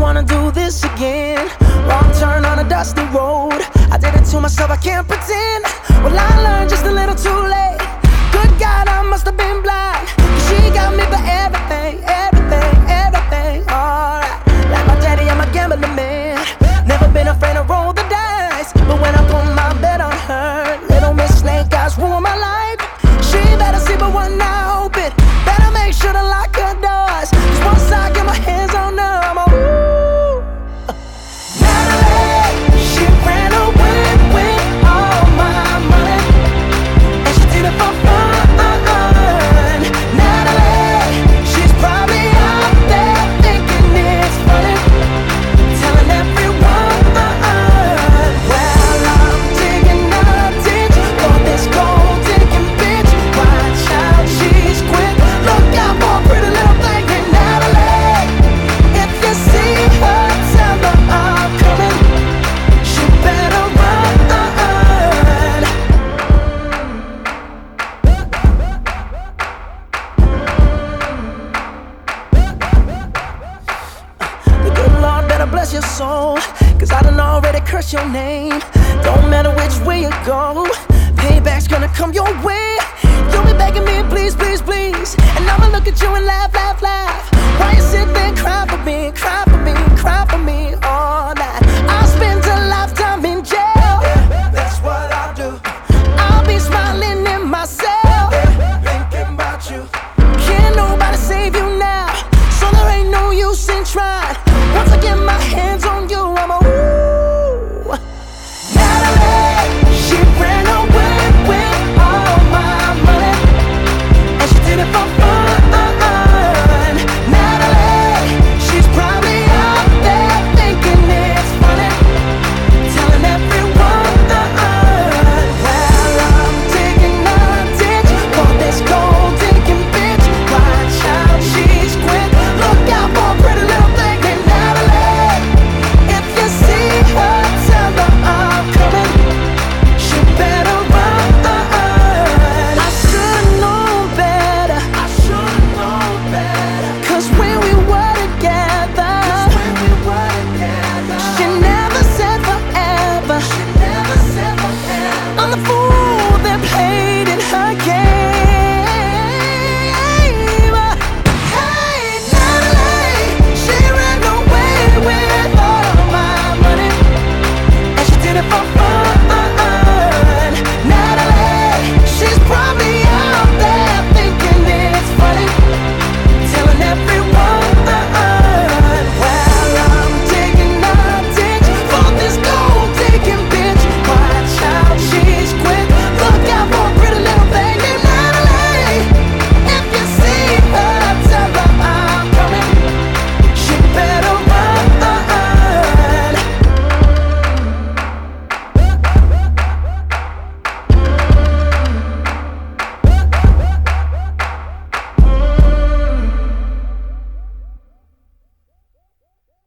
wanna do this again. Wrong turn on a dusty road. I did it to myself, I can't pretend. Well, I learned just a little too late. Good God, I must have been blind. She got me for everything, everything, everything. Alright, like my daddy, I'm a gambling man. Never been afraid to roll the dice. But when I put my bet on her, little Miss Snake Eyes ruined my life. She better see but one eye open. Better make sure to lock her doors. Cause once I get my hands on her, I'm a woo. Natalie, she ran away with all my money. And she did it for fun. Natalie, she's probably out there thinking it's funny, telling everyone, well, I'm digging a ditch for this gold-digging bitch. Watch out, she's quick. Look out for a pretty little thing named Natalie. If you see her, tell her I'm coming. She better run. The good Lord better bless your soul, cause I done already cursed your name. Don't matter which way you go, payback's gonna come your way. You'll be begging me, please, please, please, and I'ma look at you and laugh, laugh, laugh. Why you sit there and cry for me, cry